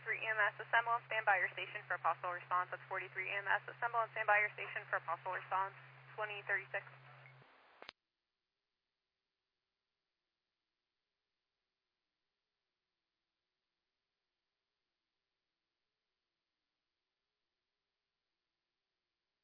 43 EMS, assemble and stand by your station for a possible response. That's 43 EMS, assemble and stand by your station for a possible response. 2036.